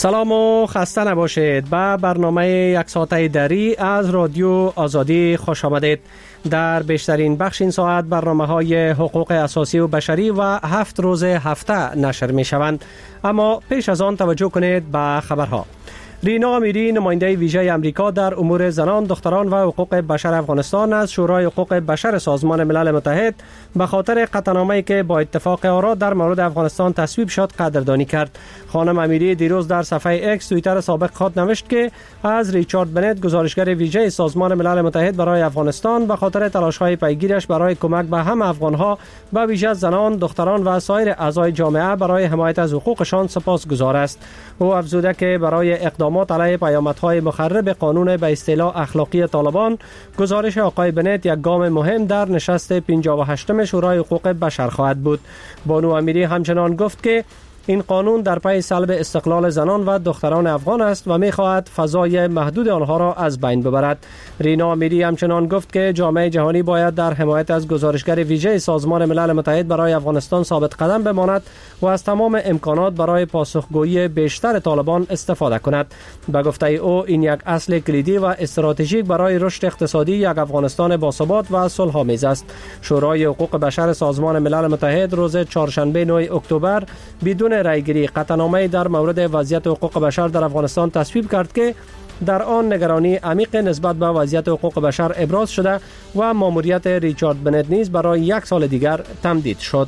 سلام و خسته نباشید. به برنامه یک ساعته دری از رادیو آزادی خوش آمدید. در بیشترین بخش این ساعت برنامه های حقوق اساسی و بشری و 7 روز هفته نشر می شوند. اما پیش از آن توجه کنید به خبرها. رینا امیری، نماینده ویژه امریکا در امور زنان، دختران و حقوق بشر افغانستان از شورای حقوق بشر سازمان ملل متحد به خاطر قطعنامه‌ای که با اتفاق آرا در مورد افغانستان تصویب شد قدردانی کرد. خانم امیری دیروز در صفحه اکس توییتر سابق خود نوشت که از ریچارد بنت، گزارشگر ویژه سازمان ملل متحد برای افغانستان، به خاطر تلاش‌های پیگیرش برای کمک به هم افغان‌ها، به ویژه زنان، دختران و سایر اعضای جامعه برای حمایت از حقوقشان سپاسگزار است. او افزوده که برای اقدامات علیه پیامدهای مخرب قانون به اصطلاح اخلاقی طالبان، گزارش آقای بنت یک گام مهم در نشست 58م شورای حقوق بشر خواهد بود. بانو امیری همچنان گفت که این قانون در پی سلب استقلال زنان و دختران افغان است و می‌خواهد فضای محدود آنها را از بین ببرد. رینا امیری همچنان گفت که جامعه جهانی باید در حمایت از گزارشگر ویژه سازمان ملل متحد برای افغانستان ثابت قدم بماند و از تمام امکانات برای پاسخگویی بیشتر طالبان استفاده کند. به گفته او این یک اصل کلیدی و استراتژیک برای رشد اقتصادی یک افغانستان باثبات و صلح‌آمیز است. شورای حقوق بشر سازمان ملل متحد روز چهارشنبه 9 اکتبر بدون رایگیری قطعنامه‌ای در مورد وضعیت حقوق بشر در افغانستان تصویب کرد که در آن نگرانی عمیق نسبت به وضعیت حقوق بشر ابراز شده و ماموریت ریچارد بنت نیز برای 1 سال دیگر تمدید شد.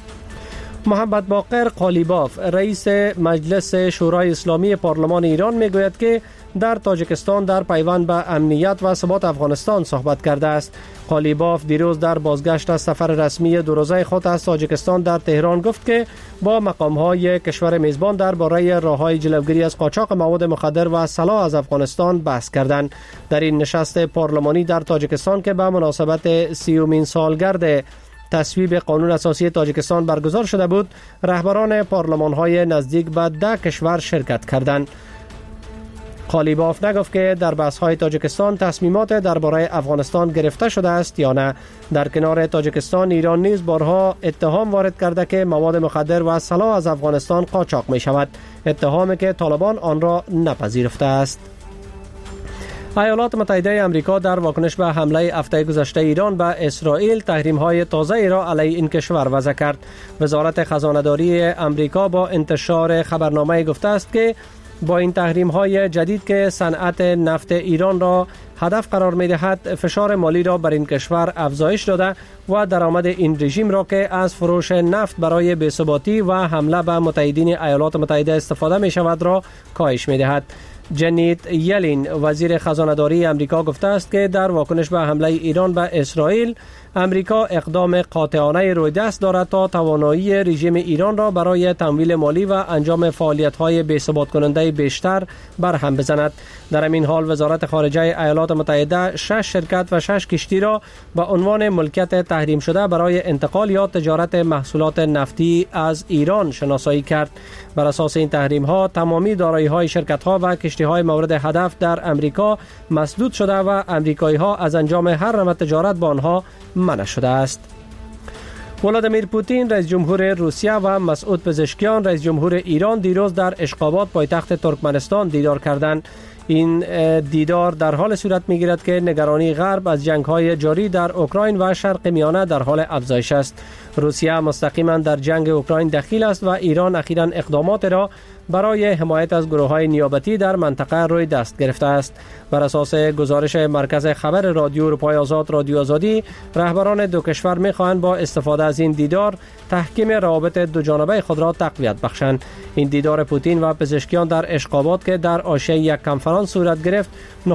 محمد باقر قالیباف، رئیس مجلس شورای اسلامی پارلمان ایران، میگوید که در تاجیکستان در پیوند به امنیت و ثبات افغانستان صحبت کرده است. قالیباف دیروز در بازگشت از سفر رسمی 2 روزه خود از تاجیکستان در تهران گفت که با مقام‌های کشور میزبان درباره راه‌های جلوگیری از قاچاق مواد مخدر و سلاح از افغانستان بحث کردند. در این نشست پارلمانی در تاجیکستان که به مناسبت 30مین سالگرد تصویب قانون اساسی تاجیکستان برگزار شده بود، رهبران پارلمان‌های نزدیک به 10 کشور شرکت کردند. قالیباف نگفت که در بحث‌های تاجیکستان تصمیمات درباره افغانستان گرفته شده است یا نه. در کنار تاجیکستان، ایران نیز بارها اتهام وارد کرده که مواد مخدر و سلاح از افغانستان قاچاق می شود، اتهامی که طالبان آن را نپذیرفته است. ایالات متحده آمریکا در واکنش به حمله هفته گذشته ایران به اسرائیل تحریم‌های تازه‌ای را علیه این کشور وضع کرد. وزارت خزانه‌داری آمریکا با انتشار خبرنامه گفته است که با این تحریم‌های جدید که صنعت نفت ایران را هدف قرار می‌دهد، فشار مالی را بر این کشور افزایش داده و درآمد این رژیم را که از فروش نفت برای بی‌ثباتی و حمله به متحدین ایالات متحده استفاده می‌شود را کاهش می‌دهد. جنیت یلین، وزیر خزانه‌داری آمریکا، گفته است که در واکنش به حمله ایران به اسرائیل، آمریکا اقدام قاطعانه روی دست دارد تا توانایی رژیم ایران را برای تمویل مالی و انجام فعالیت‌های بی‌ثبات کننده بیشتر برهم بزند. در همین حال وزارت خارجه ایالات متحده 6 شرکت و 6 کشتی را به عنوان ملکیت تحریم شده برای انتقال یا تجارت محصولات نفتی از ایران شناسایی کرد. بر اساس این تحریم‌ها تمامی دارایی‌های شرکت‌ها و کشتی‌های مورد هدف در آمریکا مسدود شده و آمریکایی‌ها از انجام هر نوع تجارت با آنها منع شده است. ولادیمیر پوتین، رئیس جمهور روسیه، و مسعود پزشکیان، رئیس جمهور ایران، دیروز در اشخاباد پایتخت ترکمنستان دیدار کردند. این دیدار در حال صورت می‌گیرد که نگرانی غرب از جنگ‌های جاری در اوکراین و شرق میانه در حال افزایش است. روسیه مستقیما در جنگ اوکراین دخیل است و ایران اخیراً اقدامات را برای حمایت از گروه‌های نیابتی در منطقه روی دست گرفته است. بر اساس گزارش مرکز خبر رادیو اروپای آزاد، رادیو آزادی، رهبران دو کشور می‌خواهند با استفاده از این دیدار تحکیم روابط دوجانبه خود را تقویت بخشند. این دیدار پوتین و پزشکیان در اشخاباد که در حاشیه یک کنفرانس صورت گرفت،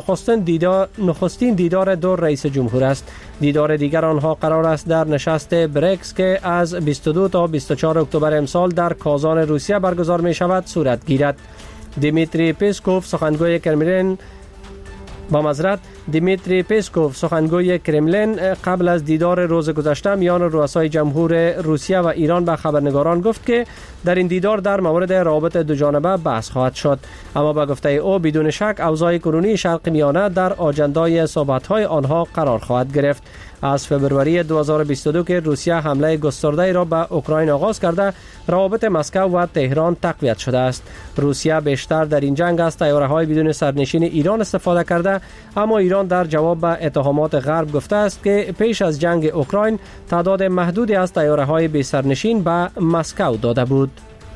نخستین دیدار دو رئیس جمهور است. دیدار دیگر آنها قرار است در نشست بریکس که از 22 تا 24 اکتبر امسال در کازان روسیه برگزار می شود صورت گیرد. دیمیتری پسکوف، سخنگوی کرملین، با معذرت دیمیتری پسکوف سخنگوی کرملین قبل از دیدار روز گذشته میان رؤسای جمهور روسیه و ایران به خبرنگاران گفت که در این دیدار در مورد روابط دوجانبه بحث خواهد شد، اما به گفته او بدون شک اوضاع کنونی شرق میانه در آجندای صحبت‌های آنها قرار خواهد گرفت. از فبروری 2022 که روسیه حمله گسترده را به اوکراین آغاز کرده، روابط مسکو و تهران تقویت شده است. روسیه بیشتر در این جنگ از طیاره‌های بدون سرنشین ایران استفاده کرده، اما ایران در جواب به اتهامات غرب گفته است که پیش از جنگ اوکراین تعداد محدودی از طیاره‌های بی سرنشین به مسکو داده بود.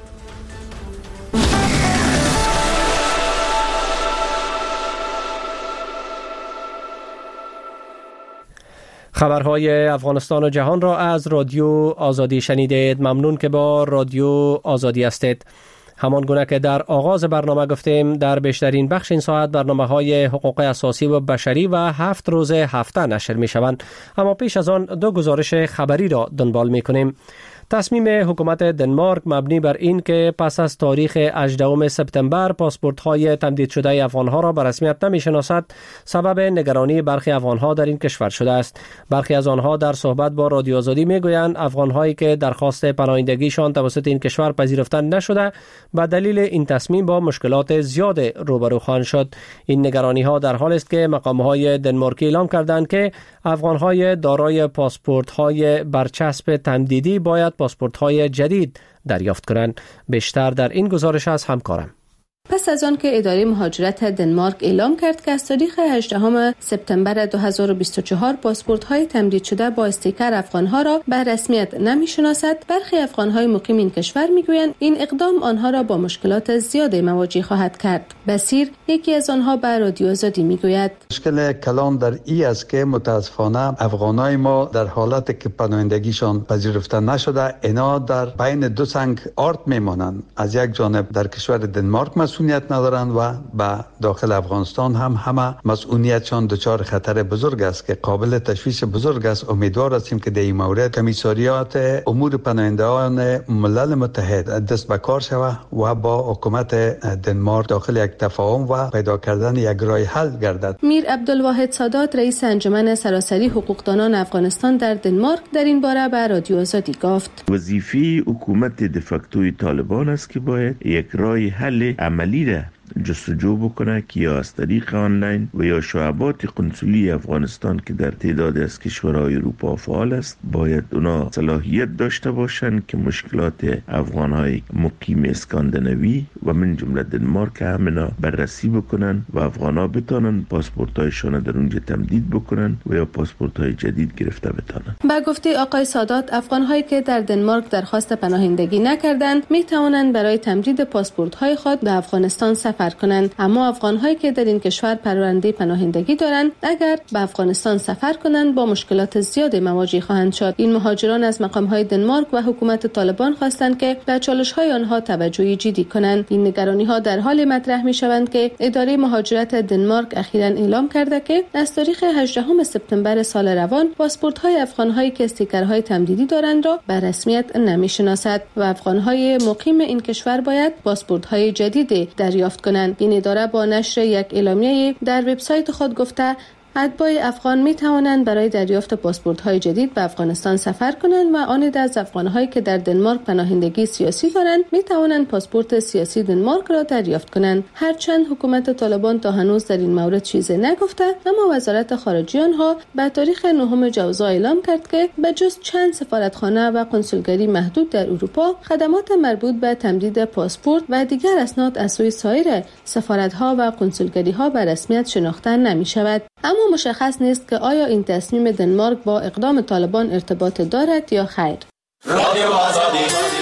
خبرهای افغانستان و جهان را از رادیو آزادی شنیدید. ممنون که با رادیو آزادی هستید. همان گونه که در آغاز برنامه گفتیم، در بیشترین بخش این ساعت برنامه‌های حقوق اساسی و بشری و 7 روز هفته نشر می‌شوند، اما پیش از آن دو گزارش خبری را دنبال می‌کنیم. تصمیم حکومت دنمارک مبنی بر این که پس از تاریخ 18 سپتامبر پاسپورت‌های تمدید شده افغان‌ها را به رسمیت نمی‌شناسد، سبب نگرانی برخی افغان‌ها در این کشور شده است. برخی از آنها در صحبت با رادیو آزادی می‌گویند افغان‌هایی که درخواست پناهندگیشان توسط این کشور پذیرفته نشده به دلیل این تصمیم با مشکلات زیاد روبرو خواهند شد. این نگرانی‌ها در حالی است که مقام‌های دنمارکی اعلام کردند که افغان‌های دارای پاسپورت‌های برچسب تمدیدی باید پاسپورت‌های جدید دریافت کنند. بیشتر در این گزارش از همکارم. پس از آن که اداره مهاجرت دنمارک اعلام کرد که از تاریخ 18 سپتامبر 2024 پاسپورت‌های تمدید شده با استیکر افغان‌ها را به رسمیت نمی‌شناسد، برخی افغان‌های مقیم این کشور می‌گویند این اقدام آنها را با مشکلات زیادی مواجه خواهد کرد. بصیر یکی از آنها به رادیو آزادی می‌گوید مشکل کلان در این است که متاسفانه افغانای ما در حالتی که پناهندگیشان پذیرفته نشده، اینا در بین دو سنگ آرد میمانند. از یک جانب در کشور دنمارک مسئولیت ندارند و به داخل افغانستان هم همه مسئولیتشان دچار خطر بزرگ است که قابل تشویش بزرگ است. امیدوار هستیم که در این مورد کمیساریات امور پناهندگان ملل متحد دست به کار شود و با حکومت دنمارک داخل یک تفاهم و پیدا کردن یک راه حل گردد. میر عبدالواحد سادات رئیس انجمن سراسری حقوقدانان افغانستان در دنمارک در این باره به رادیو آزادی گفت وظیفه حکومت دفاکتوی طالبان است که باید یک راه حل عملی را جستجو بکنه که یا از طریق آنلاین و یا شعبات قنصلی افغانستان که در تعداد از کشورهای اروپا فعال است، باید اونا صلاحیت داشته باشند که مشکلات افغانهای مقیم اسکاندیناوی و من جمله دنمارک همنا بررسی بکنن و افغانها بتانن پاسپورت‌هایشان در اونجا تمدید بکنن و یا پاسپورت‌های جدید گرفته بتانن. با گفته آقای سادات، افغان‌هایی که در دنمارک درخواست پناهندگی نکردند می توانند برای تمدید پاسپورت‌های خود به افغانستان سفر کنند، اما افغان‌هایی که در این کشور پرونده پناهندگی دارند اگر به افغانستان سفر کنند با مشکلات زیادی مواجه خواهند شد. این مهاجران از مقام‌های دنمارک و حکومت طالبان خواستند که به چالش‌های آنها توجه جدی کنند. این نگرانی‌ها در حال مطرح می‌شوند که اداره مهاجرت دنمارک اخیراً اعلام کرده که از تاریخ 18 سپتامبر سال روان پاسپورت‌های افغان‌هایی که استیکرهای تمدیدی دارند را به رسمیت نمی‌شناسد و افغان‌های مقیم این کشور باید پاسپورت‌های جدید دریافت کنند. این اداره با نشر یک اعلامیه در وبسایت خود گفته اتباع افغان می توانند برای دریافت پاسپورت‌های جدید به افغانستان سفر کنند و آن از افغان‌هایی که در دنمارک پناهندگی سیاسی دارند می توانند پاسپورت سیاسی دنمارک را دریافت کنند. هرچند حکومت طالبان تا هنوز در این مورد چیزی نگفته، اما وزارت خارجه آنها به تاریخ 9 جوزا اعلام کرد که به جز چند سفارتخانه و کنسولگری محدود در اروپا، خدمات مربوط به تمدید پاسپورت و دیگر اسناد از سوی سایر سفارت‌ها و کنسولگری‌ها به رسمیت شناخته نمی‌شود. اما مشخص نیست که آیا این تصمیم دنمارک با اقدام طالبان ارتباط دارد یا خیر. رادیو آزادی.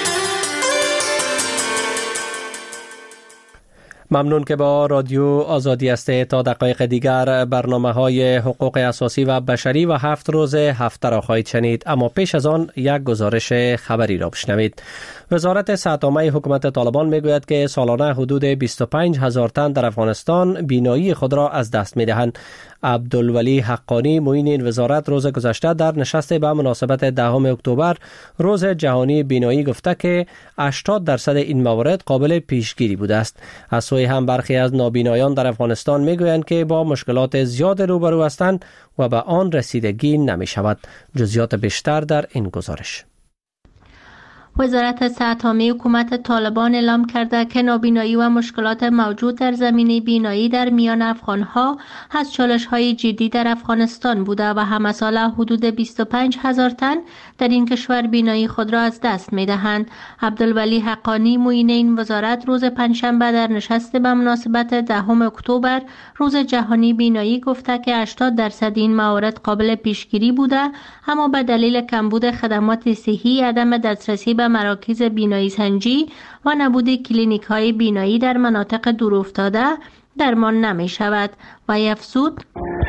ممنون که با رادیو آزادی هستید. تا دقایق دیگر برنامه‌های حقوق اساسی و بشری و 7 روز هفته را خواهید شنید، اما پیش از آن یک گزارش خبری را بشنوید. وزارت صحت عامه حکومت طالبان میگوید که سالانه حدود 25,000 تن در افغانستان بینایی خود را از دست می‌دهند. عبدالولی حقانی معین این وزارت روز گذشته در نشست به مناسبت 10 اکتبر روز جهانی بینایی گفته که 80% این موارد قابل پیشگیری بوده است. از سوی هم برخی از نابینایان در افغانستان میگویند که با مشکلات زیاد روبرو هستند و به آن رسیدگی نمی شود. جزئیات بیشتر در این گزارش. وزارت صحت عامه حکومت طالبان اعلام کرده که نابینایی و مشکلات موجود در زمینه بینایی در میان افغانها از چالش‌های جدی در افغانستان بوده و همه ساله حدود 25,000 تن در این کشور بینایی خود را از دست می‌دهند. عبدالولی حقانی معین این وزارت روز پنجشنبه در نشست به مناسبت 10 اکتبر روز جهانی بینایی گفته که 80% این موارد قابل پیشگیری بوده، اما به دلیل کمبود خدمات صحی، عدم دسترسی به مراکز بینایی سنجی و نبود کلینیک‌های بینایی در مناطق دورافتاده درمان نمی شود و افزود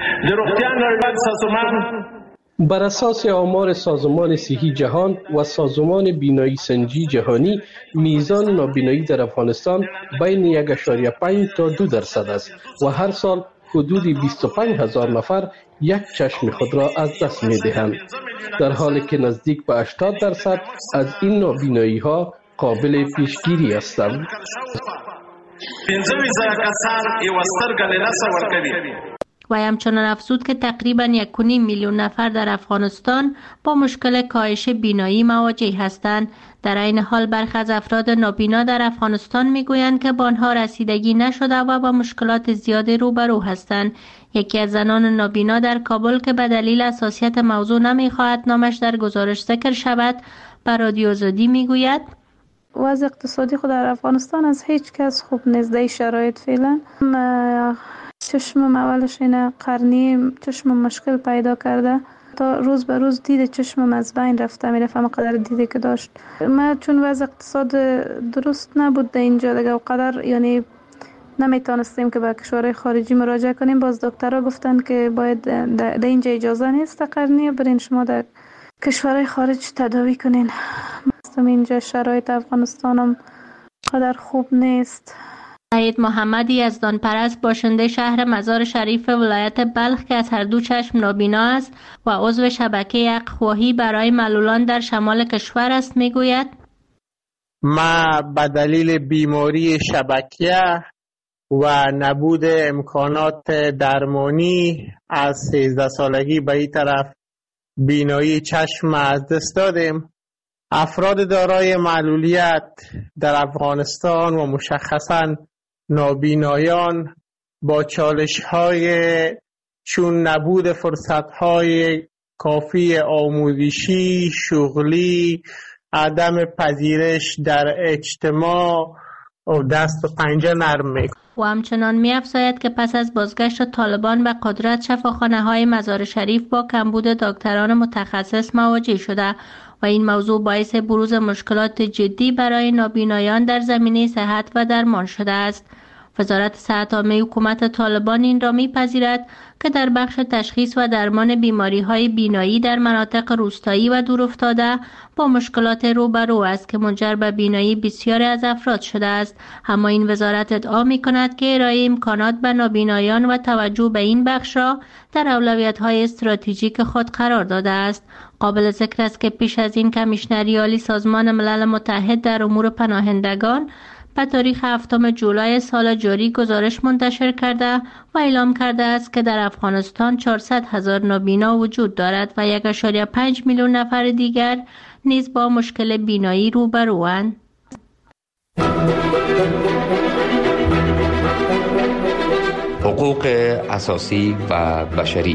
بر اساس آمار سازمان صحی جهان و سازمان بینایی سنجی جهانی میزان نابینایی در افغانستان بین 1.5 تا 2% است و هر سال حدود 25,000 نفر یک چشم خود را از دست می دهند، در حالی که نزدیک به 80% از این نابینایی ها قابل پیشگیری هستند. و همچنان افزود که تقریباً 1.5 میلیون نفر در افغانستان با مشکل کاهش بینایی مواجه هستند. در این حال برخی از افراد نابینا در افغانستان میگویند که به آنها رسیدگی نشده و با مشکلات زیادی روبرو هستند. یکی از زنان نابینا در کابل که به دلیل حساسیت موضوع نمیخواهد نامش در گزارش ذکر شود، به رادیو آزادی میگوید وضع اقتصادی خود در افغانستان از هیچ کس خوب نیست. در شرایط فعلا چشمم اولش اینه قرنی چشمم مشکل پیدا کرده، تا روز به روز دید چشمم از بین رفته میرفت مقدر دیده که داشت. ما چون وضع اقتصاد درست نبود در اینجا دیگه و قدر یعنی نمیتونستیم که به کشورهای خارجی مراجعه کنیم. باز دکترها گفتن که باید در اینجا اجازه نیست قرنی برین شما در کشورهای خارج تداوی کنین. اینجا شرایط افغانستانم قدر خوب نیست. سعید محمدی یزدان پرست باشنده شهر مزار شریف ولایت بلخ که از هر دو چشم نابینا است و عضو شبکه حق‌خواهی برای معلولان در شمال کشور است میگوید ما به دلیل بیماری شبکیه و نبود امکانات درمانی از 13 سالگی به این طرف بینایی چشم از دست دادیم. افراد دارای معلولیت در افغانستان و مشخصاً نابینایان با چالش‌های چون نبود فرصت‌های کافی آموزشی، شغلی، عدم پذیرش در اجتماع و دست و پنجه نرم می‌کنند. و همچنان می‌افزاید که پس از بازگشت طالبان به قدرت شفاخانه‌های مزار شریف با کمبود دکتران متخصص مواجه شده و این موضوع باعث بروز مشکلات جدی برای نابینایان در زمینه صحت و درمان شده است. وزارت صحت عامه حکومت طالبان این را می‌پذیرد که در بخش تشخیص و درمان بیماری‌های بینایی در مناطق روستایی و دورافتاده با مشکلات روبرو است که منجر به بینایی بسیاری از افراد شده است. اما این وزارت ادعا می‌کند که ارائه امکانات به نابینایان و توجه به این بخش را در اولویت‌های استراتژیک خود قرار داده است. قابل ذکر است که پیش از این کمیشنری عالی سازمان ملل متحد در امور پناهندگان به تاریخ 7 جولای سال جاری گزارش منتشر کرده و اعلام کرده است که در افغانستان 400,000 نابینا وجود دارد و 1.5 میلیون نفر دیگر نیز با مشکل بینایی روبروند. حقوق اساسی و بشری.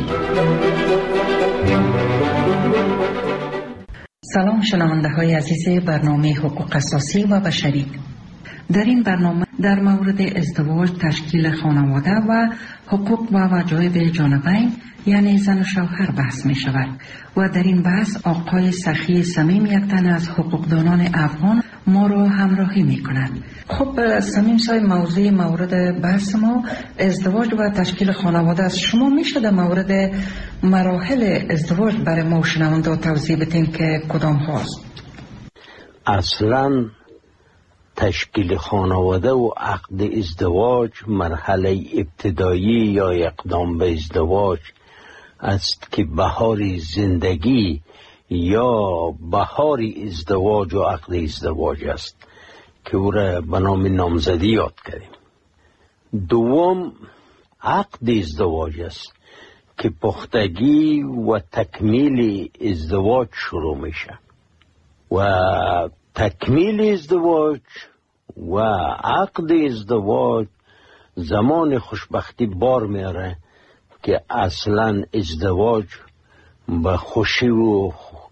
سلام شنونده های عزیز برنامه حقوق اساسی و بشری. در این برنامه در مورد ازدواج، تشکیل خانواده و حقوق و واجب جانبین یعنی زن و شوهر بحث می شود و در این بحث آقای سخی صمیم یک تن از حقوقدانان افغان ما را همراهی می کند. خب صمیم صاحب، مورد بحث ما ازدواج و تشکیل خانواده است. شما میشه در مورد مراحل ازدواج برای ما شنونده توضیح بدین که کدام هاست؟ اصلا تشکیل خانواده و عقد ازدواج مرحله ابتدایی یا اقدام به ازدواج است که بهار زندگی یا بهار ازدواج و عقد ازدواج است که او را به نام نامزدی یاد کردیم. دوم عقد ازدواج است که پختگی و تکمیل ازدواج شروع میشه و تکمیل ازدواج و عقد ازدواج زمان خوشبختی بار میاره که اصلا ازدواج به خوشی و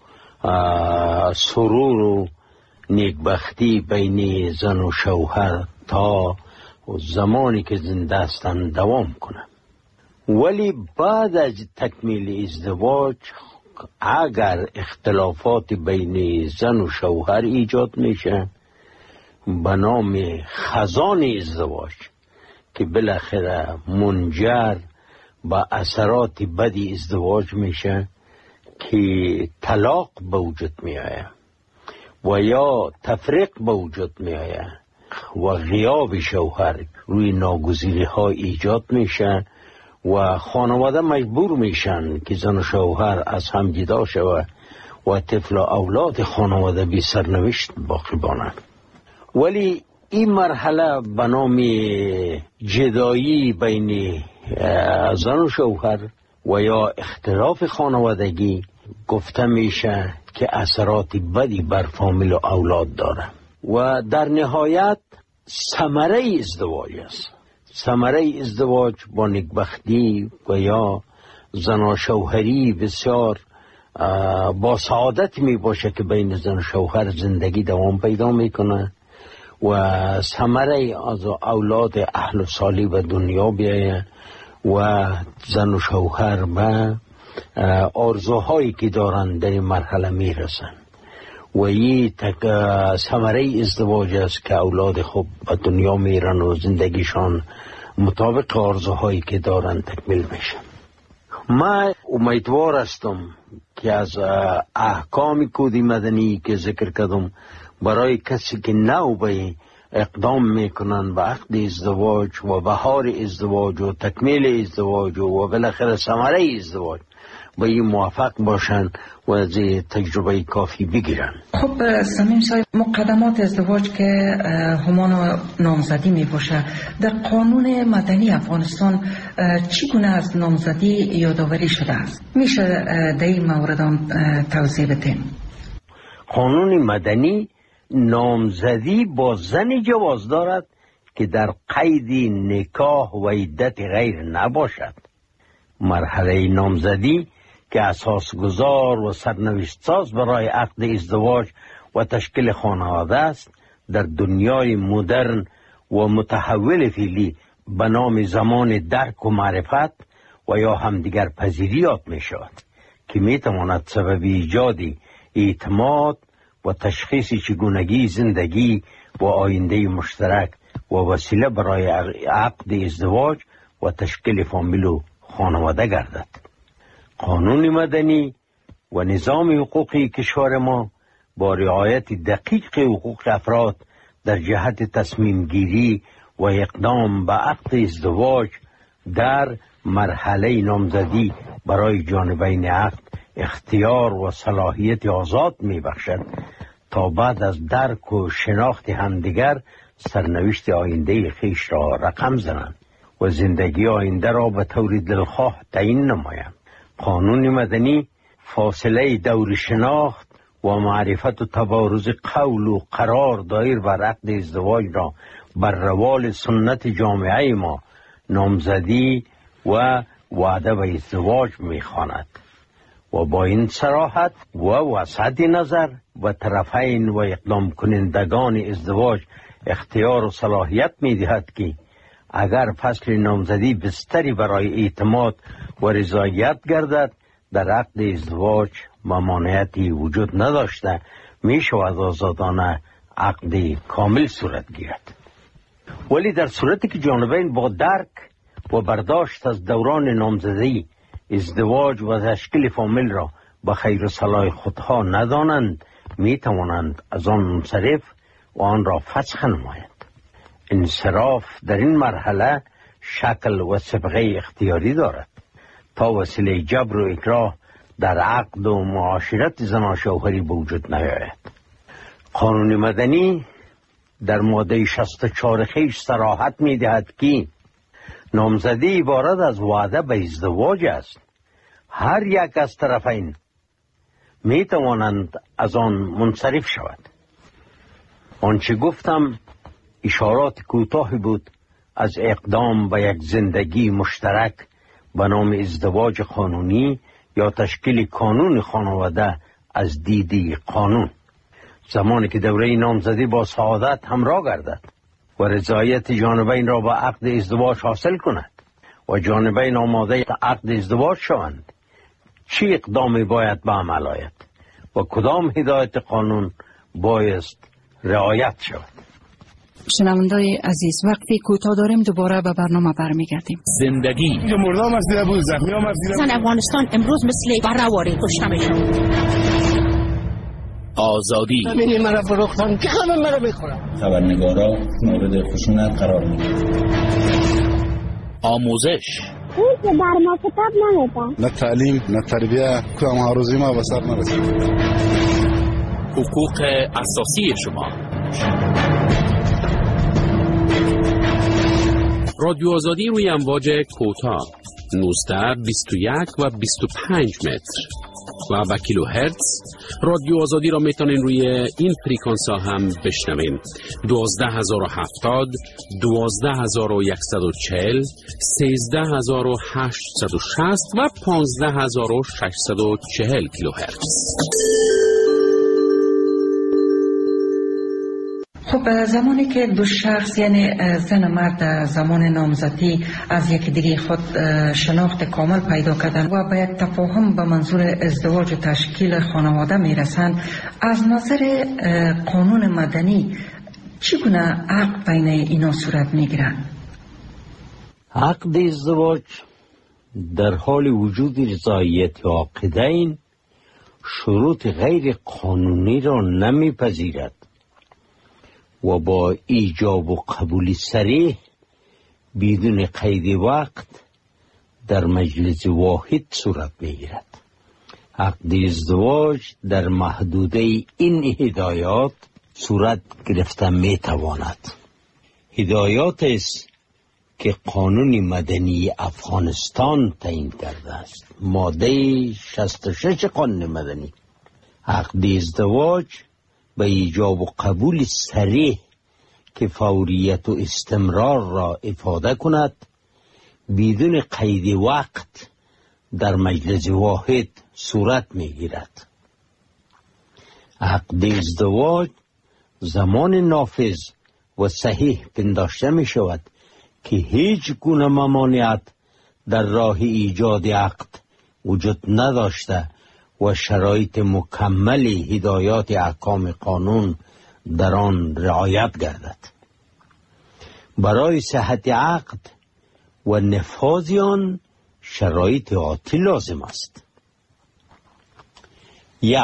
سرور و نیکبختی بین زن و شوهر تا زمانی که زنده هستند دوام کنه. ولی بعد از تکمیل ازدواج اگر اختلافات بین زن و شوهر ایجاد میشه به نام خزان ازدواج که بالاخره منجر به اثرات بدی ازدواج میشه که طلاق به وجود میآید و یا تفریق به وجود میآید و غیاب شوهر روی ناگزیری ها ایجاد میشه و خانواده مجبور میشن که زن و شوهر از هم جدا شود و طفل و اولاد خانواده بی سرنوشت باقی مانند. ولی این مرحله به نام جدایی بین زن و شوهر و یا اختلاف خانوادگی گفته میشه که اثرات بدی بر فامیل و اولاد داره و در نهایت ثمره ازدواج است. ثمره ازدواج با نیکبختی و یا زن و شوهری بسیار با سعادت می باشه که بین زن و شوهر زندگی دوام پیدا میکنه و ثمره از اولاد اهل و صالح به دنیا بیایه و زن و شوهر به آرزوهایی که دارن در این مرحله میرسن و این ثمره ازدواج است که اولاد خوب به دنیا میرن و زندگیشان مطابق آرزوهایی که دارن تکمیل میشه. من امیدوار هستم که از احکام کود مدنی که ذکر کردم برای کسی که نو به اقدام میکنن به عقد ازدواج و بهار ازدواج و تکمیل ازدواج و بالاخره ثمره ازدواج به این موفق باشن و از تجربه کافی بگیرن. خب صمیم صاحب، مقدمات ازدواج که همان نامزدی می باشه، در قانون مدنی افغانستان چگونه از نامزدی یادآوری شده است؟ میشه در این مورد توضیح بدین؟ قانون مدنی نامزدی با زنی جواز دارد که در قید نکاح و عدت غیر نباشد. مرحله نامزدی که اساسگذار و سرنوشت ساز برای عقد ازدواج و تشکیل خانواده است در دنیای مدرن و متحول فعلی به نام زمان درک و معرفت و یا همدیگر پذیری یاد می شود که می تواند سبب ایجاد اعتماد و تشخیص چگونگی زندگی و آینده مشترک و وسیله برای عقد ازدواج و تشکیل فامیل و خانواده گردد. قانون مدنی و نظام حقوقی کشور ما با رعایت دقیق حقوق افراد در جهت تصمیم گیری و اقدام به عقد ازدواج در مرحله نامزدی برای جانبین عقد اختیار و صلاحیت آزاد می بخشد تا بعد از درک و شناخت همدیگر سرنوشت آینده خیش را رقم زنند و زندگی آینده را به طور دلخواه تعیین نمایند. قانون مدنی فاصله دور شناخت و معرفت و تبارز قول و قرار دایر بر عقد ازدواج را بر روال سنت جامعه ما نامزدی و وعده به ازدواج می‌خواند و با این صراحت و وسعت نظر و طرفین و اقدام کنندگان ازدواج اختیار و صلاحیت می‌دهد که اگر فصل نامزدی بستری برای اعتماد و رضایت گردد در عقد ازدواج ممانعتی وجود نداشته می شود آزادانه عقد کامل صورت گیرد. ولی در صورتی که جانبین با درک و برداشت از دوران نامزدی ازدواج و تشکیل فامیل را به خیر و صلاح خودها ندانند می توانند از آن منصرف و آن را فسخ نماید. انصراف در این مرحله شکل و صبغه اختیاری دارد تا وسیله جبر و اکراه در عقد و معاشرت زن شوهری به وجود نیاید. قانون مدنی در ماده 64 خیش صراحت می دهد که نامزدی عبارت از وعده به ازدواج است. هر یک از طرفین می توانند از آن منصرف شود. آنچه گفتم اشارات کوتاهی بود از اقدام به یک زندگی مشترک به نام ازدواج قانونی یا تشکیل کانون خانواده از دیدی قانون. زمانی که دوره نامزدی با سعادت همراه گردد و رضایت جانبین را به عقد ازدواج حاصل کند و جانبین آماده عقد ازدواج شوند، چه اقدامی باید به عمل آید و کدام هدایت قانون بایست رعایت شود؟ شنوندای عزیز، وقتی کوتاه داریم دوباره به برنامه برمیگردیم. زندگی مردم از دیده بود، زخمی هم از دیده بود. زن افغانستان امروز مثل برهواری کشته میشن. آزادی همینی مرا فروختن که همه مرا بخورم. خبرنگارا مورد خشونت قرار میدن. آموزش اون که در ما کتاب نمیدن. نه تعلیم نه تربیه که هم هاروزی ما به سر نرسید. حقوق اساسی شما. رادیو آزادی روی امواج کوتاه 19 21 و 25 متر و به کیلوهرتز. رادیو آزادی را میتونین روی این فریکانس ها هم بشنوین: 12070 12140 13860 و 15640 کیلوهرتز. خب زمانی که دو شخص یعنی زن و مرد زمان نامزدی از یک دیگه خود شناخت کامل پیدا کردن و به یک تفاهم به منظور ازدواج و تشکیل خانواده میرسند، از نظر قانون مدنی چگونه عقد بین اینا صورت میگیرد؟ عقد ازدواج در حال وجود رضایت عاقدین شروط غیر قانونی را نمیپذیرد و با ایجاب و قبول صریح بدون قید وقت در مجلس واحد صورت میگیرد. عقد ازدواج در محدوده این هدایات صورت گرفته میتواند. هدایات است که قانون مدنی افغانستان تعیین کرده است. ماده 66 قانون مدنی. عقد ازدواج به ایجاب و قبول صریح که فوریت و استمرار را افاده کند بدون قید وقت در مجلس واحد صورت میگیرد. عقد ازدواج زمان نافذ و صحیح پنداشته می شود که هیچ گونه ممانعت در راه ایجاد عقد وجود نداشته و شرایط مکمل هدایات احکام قانون در آن رعایت گردد. برای صحت عقد و نفاذ آن شرایط آتی لازم است. 1.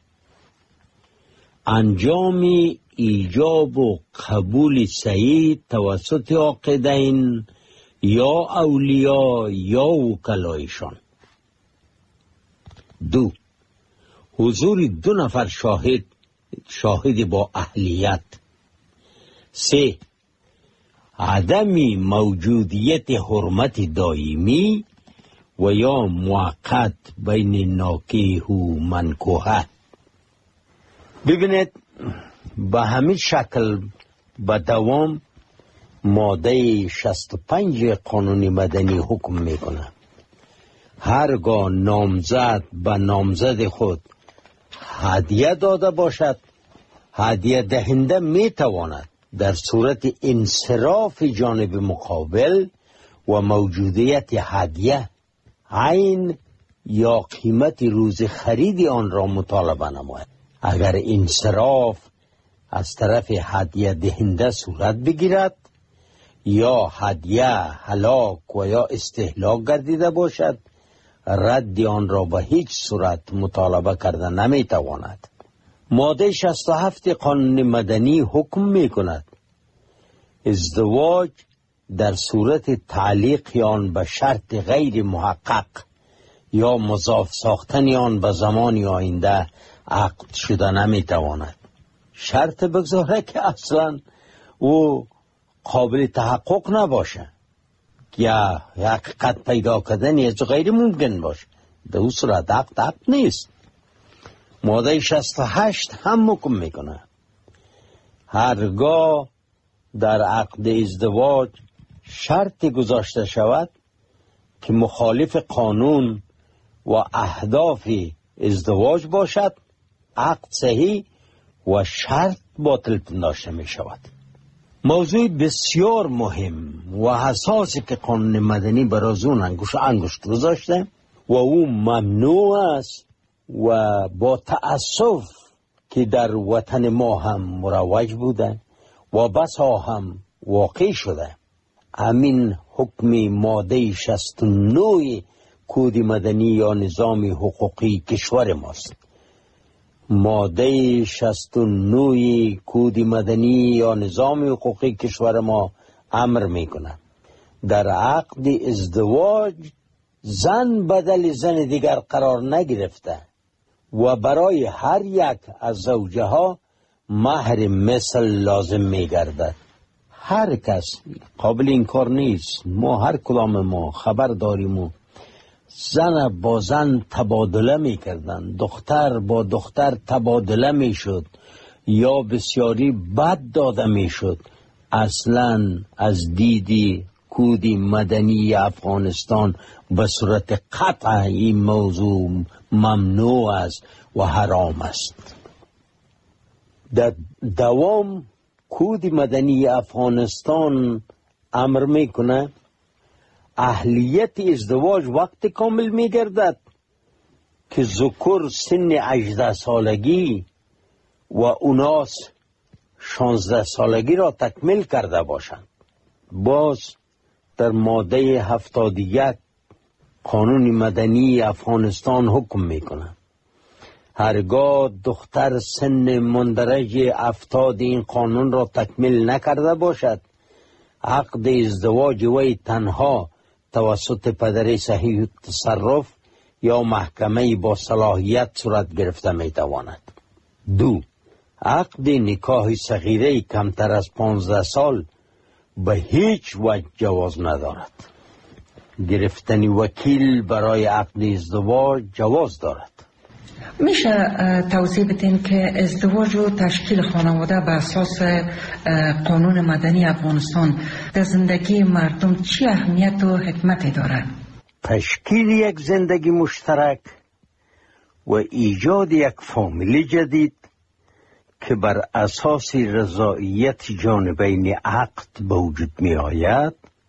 انجام ایجاب و قبول صحیح توسط عاقدین یا اولیاء یا وکلایشان. 2. حضور 2 نفر شاهد با اهلیت. 3. عدم موجودیت حرمت دائمی و یا موقت بین ناکیح و منکوحه. ببینید به همین شکل به دوام ماده 65 قانون مدنی حکم میکنه. هرگاه نامزد به نامزد خود هدیه داده باشد، هدیه دهنده میتواند در صورت انصراف جانب مقابل و موجودیت هدیه عین یا قیمت روز خرید آن را مطالبه نماید. اگر انصراف از طرف هدیه دهنده صورت بگیرد یا هدیه هلاک و یا استهلاک گردیده باشد، رد آن را به هیچ صورت مطالبه کرده نمیتواند. ماده 67 قانون مدنی حکم می کند ازدواج در صورت تعلیق آن به شرط غیر محقق یا مضاف ساختن آن به زمان آینده عقد شده نمی تواند. شرط بگذاره که اصلا او قابل تحقق نباشه یا حقیقت پیدا کردن از غیر ممکن باشه، در اون صورت عقد نیست. ماده 68 هم حکم میکنه هرگاه در عقد ازدواج شرط گذاشته شود که مخالف قانون و اهداف ازدواج باشد، عقد صحیح و شرط باطل پنداشته می شود. موضوع بسیار مهم و حساسی که قانون مدنی برای اون انگشت گذاشته و او ممنوع است و با تأسف که در وطن ما هم مروج بوده و بسا هم واقع شده. همین حکم ماده 69 کد مدنی یا نظام حقوقی کشور ماست. ماده 69 کد مدنی یا نظام حقوقی کشور ما امر میکنه در عقد ازدواج زن بدل زن دیگر قرار نگرفته و برای هر یک از زوجه ها مهر مثل لازم میگردد. هر کس قابل انکار نیست، ما هر کدام ما خبر داریم زن با زن تبادله میکردن، دختر با دختر تبادله میشد یا بسیاری بد داده میشد. اصلا از دیدی کد مدنی افغانستان به صورت قطع این موضوع ممنوع است و حرام است. در دوام کد مدنی افغانستان امر میکنه اهلیت ازدواج وقت کامل میگردد که ذکر سن 18 سالگی و اوناس 16 سالگی را تکمیل کرده باشند. باز در ماده 71 قانون مدنی افغانستان حکم میکنه هرگاه دختر سن مندرج 70 این قانون را تکمیل نکرده باشد، عقد ازدواج وی تنها توسط پدر صحیح تصرف یا محکمه با صلاحیت صورت گرفته میتواند. 2. عقد نکاح صغیره کمتر از 15 سال به هیچ وجه جواز ندارد. گرفتن وکیل برای عقد ازدواج جواز دارد. میشه توضیح بدین که ازدواج و تشکیل خانواده به اساس قانون مدنی افغانستان در زندگی مردم چی اهمیت و حکمتی دارد؟ تشکیل یک زندگی مشترک و ایجاد یک فامیل جدید که بر اساس رضایت جانبین عقد به وجود می آید،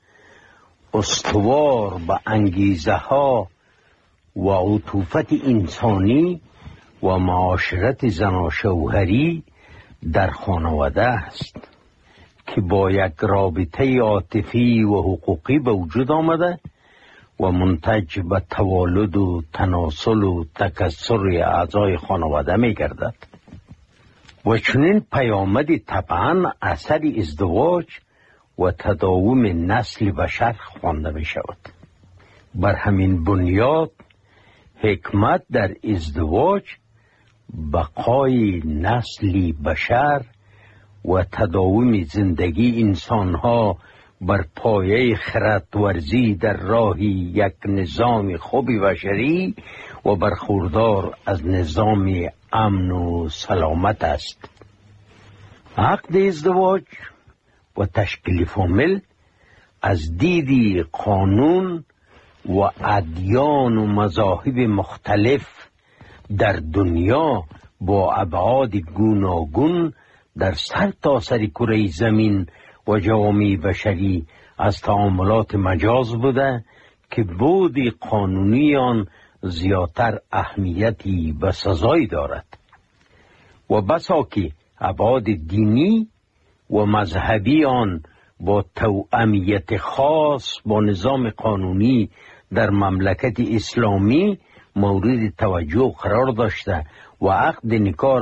استوار به انگیزه ها و عطوفت انسانی و معاشرت زن و شوهری در خانواده است که با یک رابطه عاطفی و حقوقی به وجود آمده و منتج به توالد و تناسل و تکثر اعضای خانواده می گردد و چنین پیامدی طبعا اثر ازدواج و تداوم نسل بشر خوانده می شود. بر همین بنیاد حکمت در ازدواج بقای نسل بشر و تداوم زندگی انسانها بر پایه خردورزی در راه یک نظام خوب بشری و برخوردار از نظام امن و سلامت است. عقد ازدواج و تشکیل فامیل از دیدی قانون و ادیان و مذاهب مختلف در دنیا با ابعاد گوناگون در سر تا سر کره زمین و جوامع بشری از تعاملات مجاز بوده که بود قانونی آن زیادتر اهمیتی و سزایی دارد و بسا که ابعاد دینی و مذهبی آن با توأمیت خاص با نظام قانونی در مملکت اسلامی مورد توجه قرار داشته و عقد نکاح را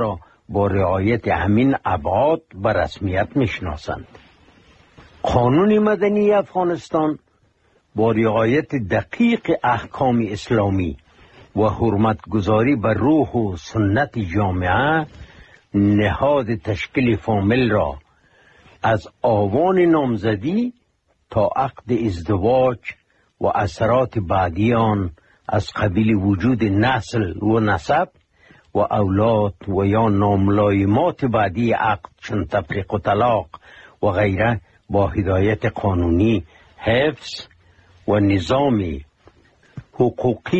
با رعایت همین ابعاد به رسمیت میشناسند. قانون مدنی افغانستان با رعایت دقیق احکام اسلامی و حرمتگذاری بر روح و سنت جامعه نهاد تشکیل فامیل را از آوان نامزدی تا عقد ازدواج و اثرات بعدی آن از قبیل وجود نسل و نسب و اولاد و یا ناملایمات بعدی عقد چون تفریق و طلاق و غیره با هدایت قانونی حفظ و نظام حقوقی